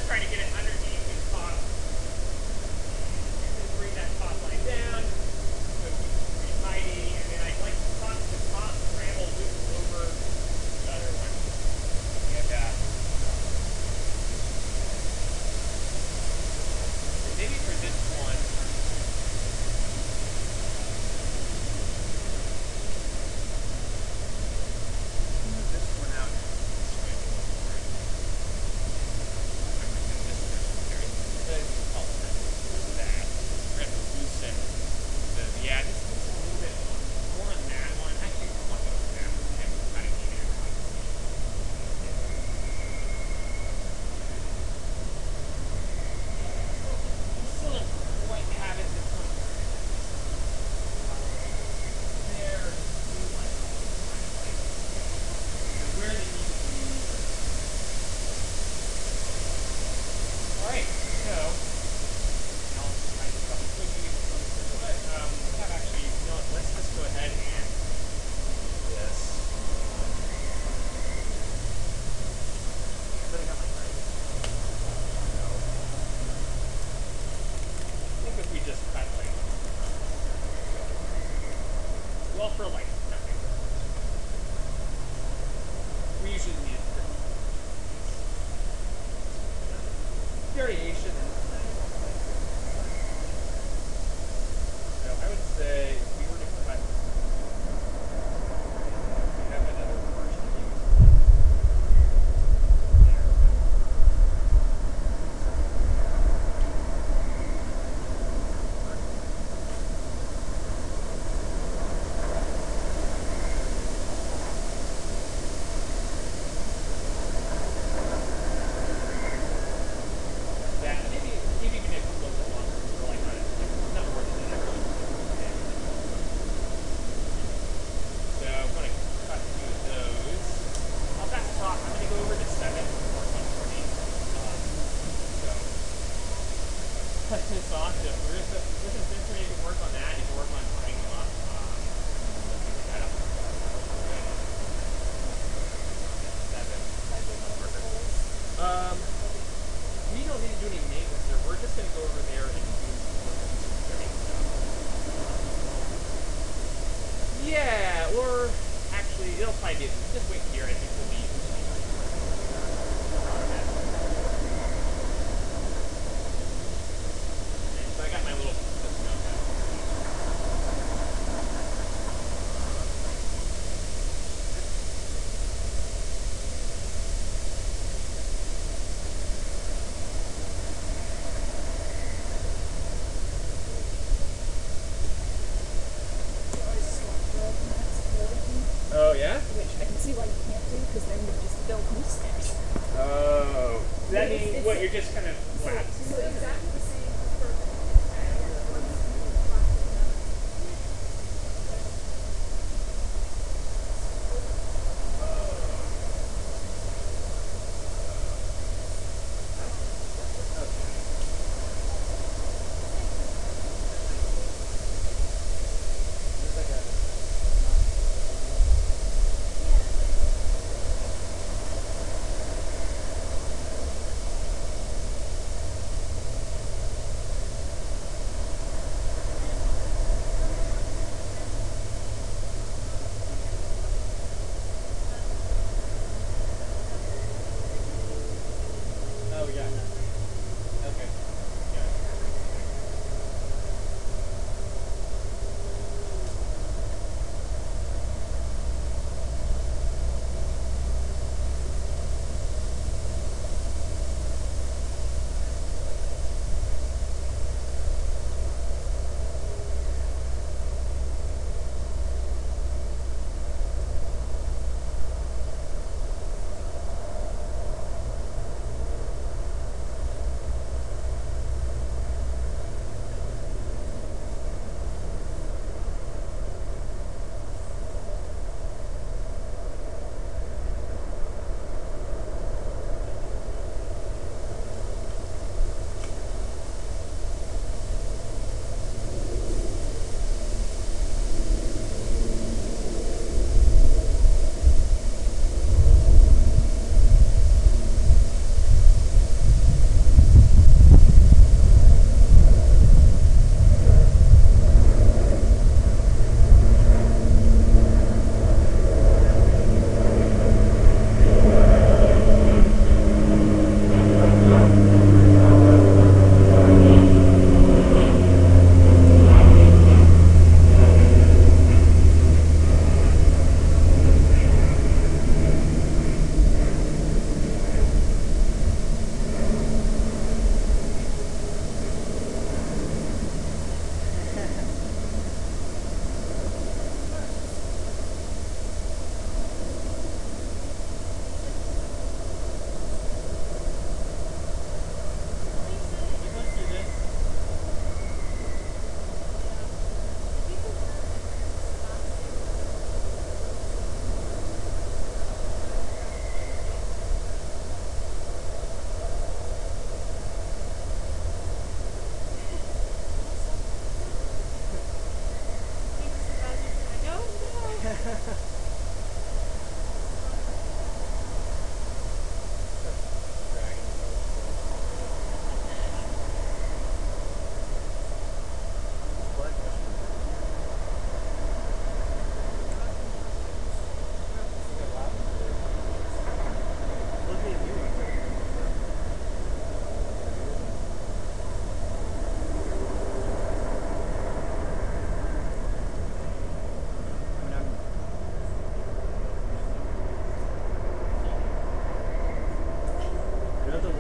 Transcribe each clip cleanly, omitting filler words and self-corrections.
trying to get it underneath the top. And then bring that top line down. So keep it pretty tidy. And then I'd like the top scramble loop over the other one. And maybe for this one, move this one out this way a little more. We're going to loosen yeah, just a little bit more on that one. Actually, I want to go with that one. Kind of need it. Still don't quite have it this one. There, where they need to be. Alright, so I'll try to double click you. Actually, you know what, let's just go ahead and do this. I really got my card. I think if we just cut like, well, for like nothing. We usually need it for variation. So I would say if we were to cut, we have another portion to use. Yeah, maybe even if it's a little bit longer, we're like not more than that. So I'm going to cut through those. I'll back top. I'm going to go over to 7 or 140. So cut this off. So since we can work on that, you can work on tying them up. Let's figure that out. 7. We don't need to do any maintenance there. We're just going to go over there and do some clearing stuff. Yeah, or actually, it'll probably be just wait here. I think we'll be. So I got my little. Oh yeah? Which I can see why you can't do, because then you just build new stairs. Oh. Does that mean what? You're just kind of flat. So exactly the same for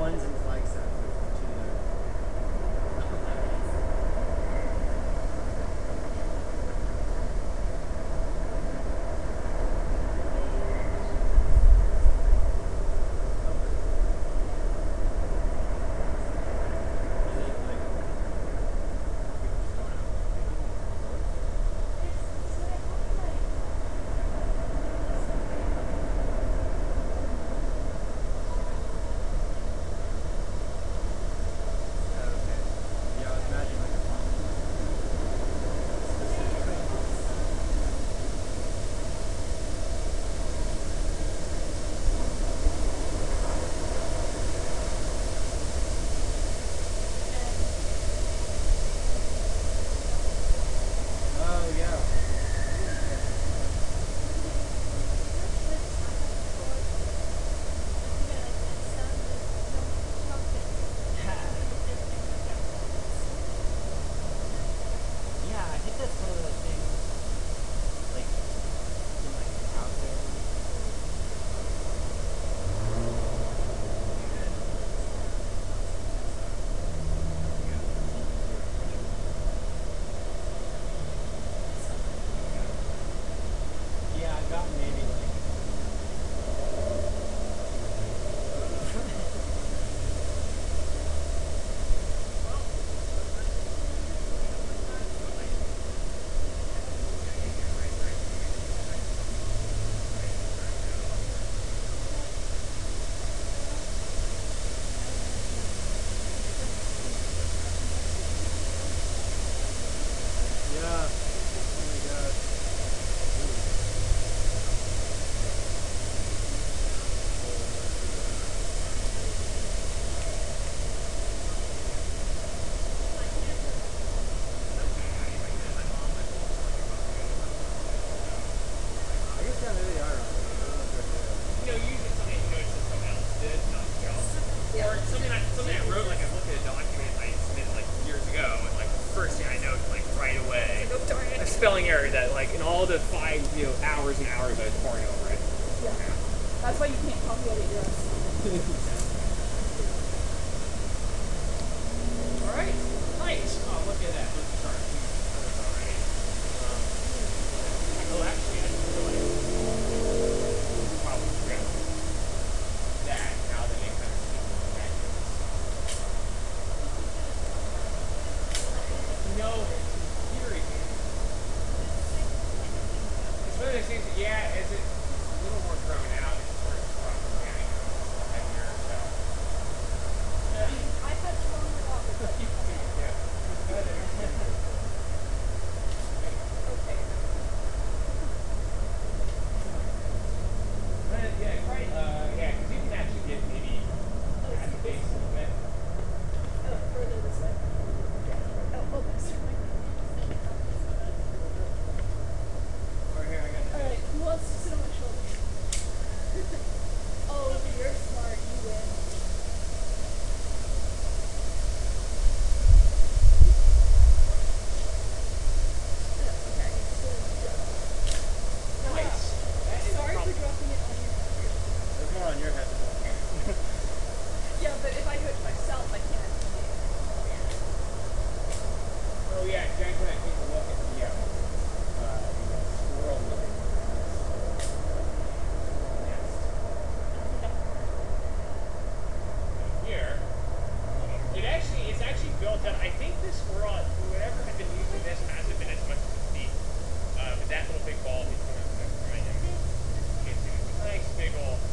Guns and Flagstaff are two that spelling error that like in all the 5 hours and hours I was pouring over it. Yeah. That's why you can't copy edit yours. All right, nice. Oh, look at that. Look at the chart. All right. Oh, actually, I feel like probably grab that now that it kind of no theory. It's one of those things that, yeah, it's a little more thrown out. It's sort of heavier, so. I had stronger options. Yeah. Okay. Yeah, right. Yeah, because you can actually get maybe at the base a little bit. Further this way. Oh, this way. Over here, I got the Alright, who wants to sit on my shoulder? Oh, you're smart, you win. Okay, nice. sorry for dropping it on your head. There's more on your head than on here. Yeah, but if I do it to myself, I can't. Oh yeah, Jen, can I take a look at the squirrel living nest? Here, it's actually built up. I think this squirrel, whatever had been using this, hasn't been as much as its feet. But that little big ball is going to remind him. It's a nice big old